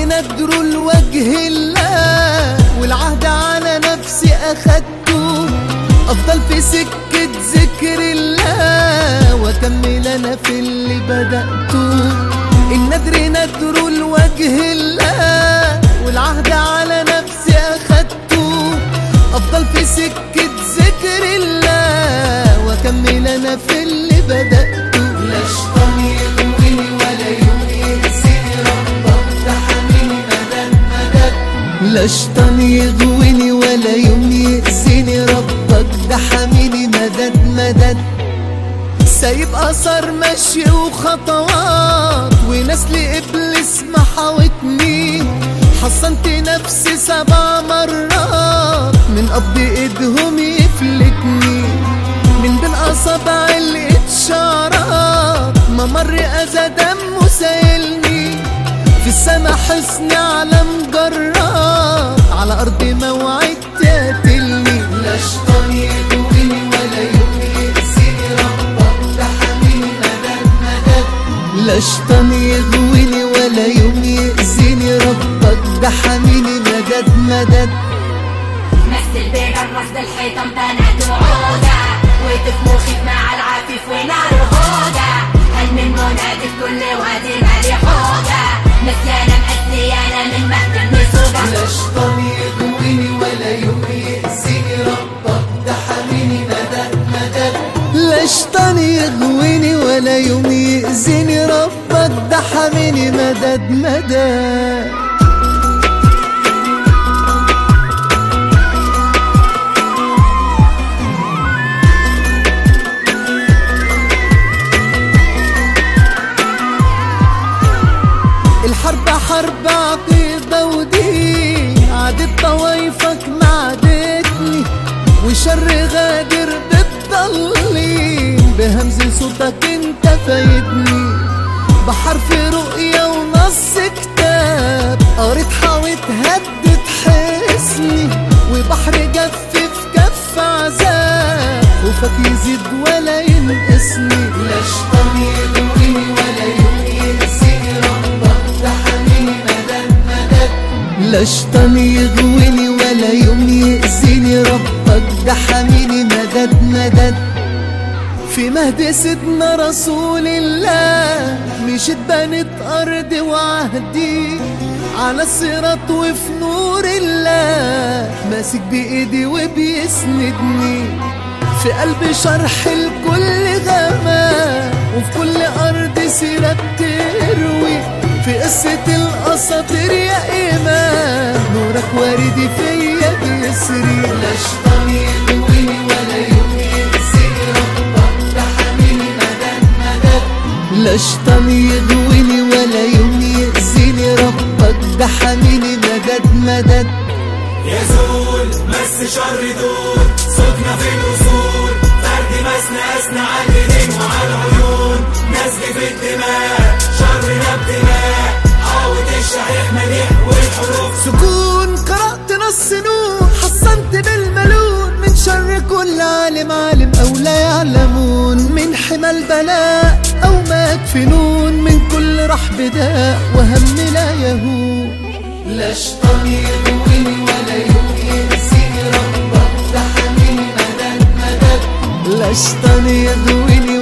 ندر لوجه الله، والعهد على نفسي أخدته، أفضل في سكة ذكر الله وأكمل أنا في اللي بدأته. الندر ندر لوجه الله، والعهد على نفسي أخدته، أفضل في سكة ذكر الله وأكمل أنا في اللي بدأته. لا شيطان يغويني ولا يوم يأذيني، ربك ده حاميني مدد مدد. لا شيطان يغويني ولا يوم يأذيني، ربك ده حاميني مدد مدد. سايب أثر مشي وخطوات، ونسل إبليس محاوتني، حصنت نفسي 7 مرات من قبض إيدهم يفلتني. من بين أصابع الإشارات ممر أذى دمه سايلني، في السما حصن على مجرات، على أرض موعد تقتلني. لا شيطان يغويني ولا يوم يأذيني، ربك ده حاميني مدد مدد. لا شيطان يغويني ولا يوم يأذيني، ربك ده حاميني مدد مدد. مثل بجرس بالحيطان بنات وعودة، وقف مخيف مع العفيف ونار هودة، هل من منادي في كل وادي مالي حودة، نسيانة مأسيانة من مهد النسوجة. لا شيطان يغويني ولا يوم يأذيني، ربك ده حاميني مدد مدد. لا شيطان يغويني ولا يوم يأذيني، ربك ده حاميني مدد مدد. الحرب حرب عقيدة ودين، عادت طوايفك معدتني، وشر غادر بتضلين، بهمز صوتك انت فايتني. بحرف رؤية ونص كتاب قريت حاوت هدت حسني، وبحر جف في كف عذاب، خوفك يزيد ولا ينقصني. لا شيطان يغويني ولا يوم يأذيني، ربك ده حاميني مدد مدد. لا شيطان يغويني ولا يوم يأذيني، ربك ده حاميني مدد مدد. في مهد سيدنا رسول الله مشيت بنت أرض وعهدي، على الصراط وفي نور الله ماسك بإيدي وبيسندني. في قلب شرح الكل غمام، وفي كل أرض سيرة بتروي، في قصة الأساطير يا إمام نورك واردي فيا بيسري. لا شيطان يغويني ولا يوم يأذيني، ربك ده حاميني مدد مدد. لا شيطان يغويني ولا يوم يأذيني، ربك ده حاميني مدد مدد. يزول مس شر دول، صوتنا في الأصول، فرد مسنا أسنى على الإيدين وعلى العيون، نزل في الدماء شرنا ابتلاء، عاود الشحيح مليح والحروف سكون. قرأت نص نون، حصنت بالملون، من شر كل عالم عالم أو لا يعلمون، من حمى البلاء أو مات فنون، من كل رحب داء وهم لا يهون. لا شيطان يغويني ولا يوم يأذيني، ربك ده حاميني مدد مدد. لا شيطان يغويني